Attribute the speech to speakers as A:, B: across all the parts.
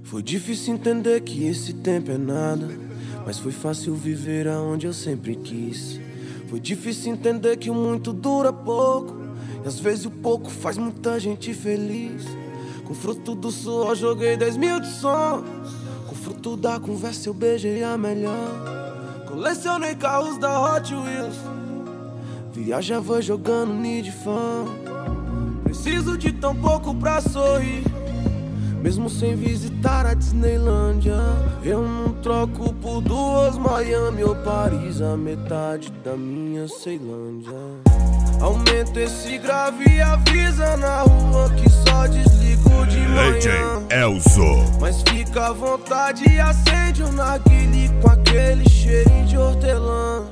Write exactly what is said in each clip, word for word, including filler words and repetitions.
A: Foi difícil entender que esse tempo é nada, mas foi fácil viver aonde eu sempre quis. Foi difícil entender que o muito dura pouco, e às vezes o pouco faz muita gente feliz. Com fruto do suor joguei dez mil de sons, com fruto da conversa eu beijei a melhor. Colecionei carros da Hot Wheels, viajava jogando Need Fan. Preciso de tão pouco pra sorrir, mesmo sem visitar a Disneylândia. Eu não troco por duas Miami ou Paris, a metade da minha Ceilândia. Aumenta esse grave e avisa na rua que só desligo de manhã.
B: D J Elzo.
A: Mas fica à vontade e acende um narguile com aquele cheirinho de hortelã.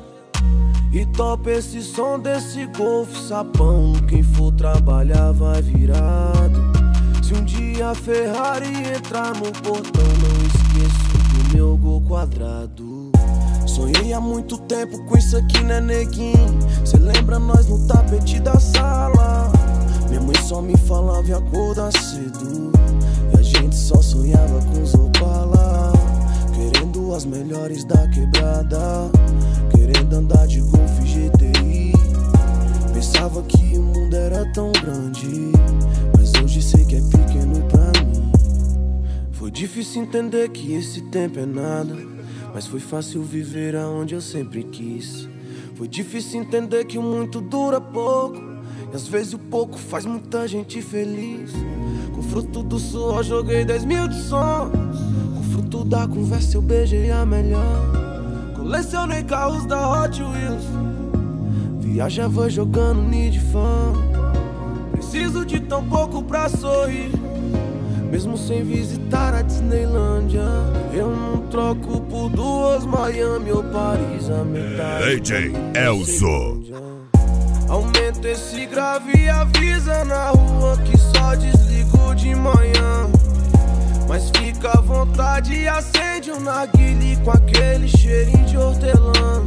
A: E topa esse som desse Golf sapão, quem for trabalhar vai virado. Se um dia a Ferrari entrar no portão, não esqueço do meu gol quadrado. Sonhei há muito tempo com isso aqui, né, neguinho? Cê lembra nós no tapete da sala? Minha mãe só me falava em acordar cedo, e a gente só sonhava com os Opala, querendo as melhores da quebrada, querendo andar de Golf G T I. Pensava que o mundo era tão grande, mas hoje sei que é pequeno pra mim. Foi difícil entender que esse tempo é nada, mas foi fácil viver aonde eu sempre quis. Foi difícil entender que o muito dura pouco, e às vezes o pouco faz muita gente feliz. Com fruto do suor joguei dez mil de sons, com fruto da conversa eu beijei a melhor. Colecionei carros da Hot Wheels, viajava jogando Need Fan. Preciso de tão pouco pra sorrir, mesmo sem visitar a Disneylândia. Eu não troco por duas Miami ou Paris, a metade.
B: D J Elzo.
A: Aumenta esse grave e avisa na rua que só desligo de manhã. Mas fica à vontade e acende um narguile com aquele cheirinho de hortelã.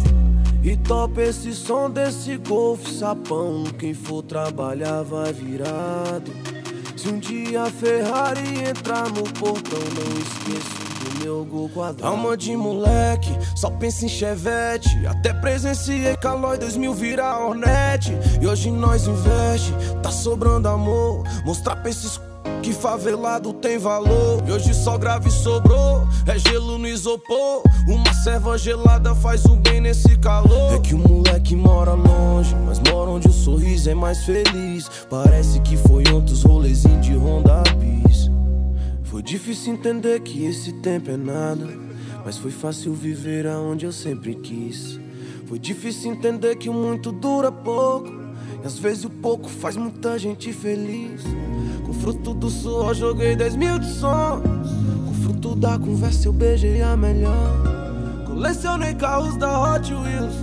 A: E topa esse som desse Golf sapão, quem for trabalhar vai virado. Se um dia a Ferrari entrar no portão, não esqueço do meu gol quadrado. Alma de moleque, só pensa em Chevette, até presenciei Calói dois mil virar Hornet. E hoje nós investe, tá sobrando amor, mostrar pra esses que favelado tem valor. E hoje só grave sobrou, é gelo no isopor. Uma serva gelada faz um bem nesse calor. É que o moleque mora longe, mas mora onde o sorriso é mais feliz. Parece que foi ontem os rolezinhos de Honda Bis. Foi difícil entender que esse tempo é nada, mas foi fácil viver aonde eu sempre quis. Foi difícil entender que o muito dura pouco, e às vezes o pouco faz muita gente feliz. Com fruto do suor joguei dez mil de sons, com fruto da conversa eu beijei a melhor. Colecionei carros da Hot Wheels,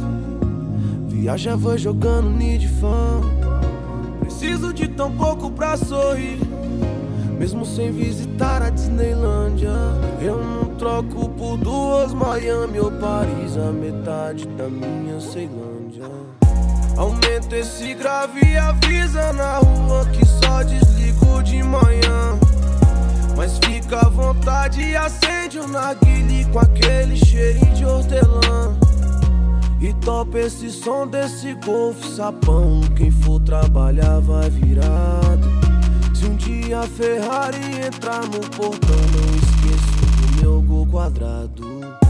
A: viajava jogando Need Fan. Preciso de tão pouco pra sorrir, mesmo sem visitar a Disneylândia. Eu não troco por duas Miami ou Paris, a metade da minha Ceilândia. Aumenta esse grave e avisa na rua que só desligo de manhã. Mas fica à vontade e acende um narguile com aquele cheirinho de hortelã. E topa esse som desse Golf sapão, quem for trabalhar vai virado. Se um dia a Ferrari entrar no portão, não esqueço do meu gol quadrado.